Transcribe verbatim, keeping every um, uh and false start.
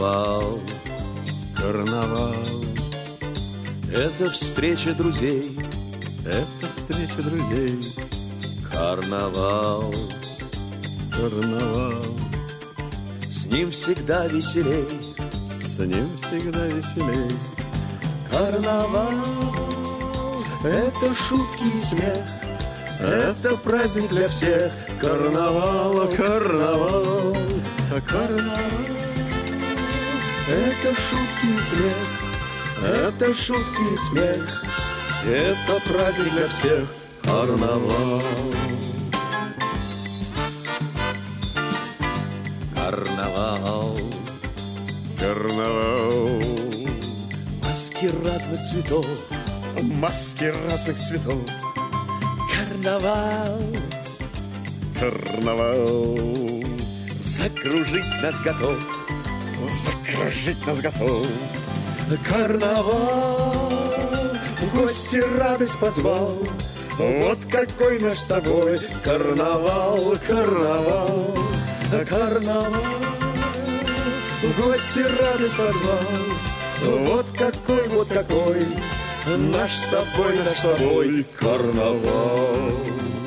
Карнавал, карнавал, это встреча друзей, это встреча друзей. Карнавал, карнавал, с ним всегда веселей, с ним всегда веселей. Карнавал, это шутки и смех, это праздник для всех. Карнавал, карнавал, карнавал, это шутки и смех, это шутки и смех, это праздник для всех. Карнавал, карнавал, карнавал, маски разных цветов, маски разных цветов. Карнавал, карнавал, закружить нас готов, закружить нас готов. Карнавал, в гости радость позвал, вот какой наш с тобой. Карнавал, карнавал, карнавал, в гости радость позвал, вот какой, вот какой наш с тобой, наш с тобой карнавал.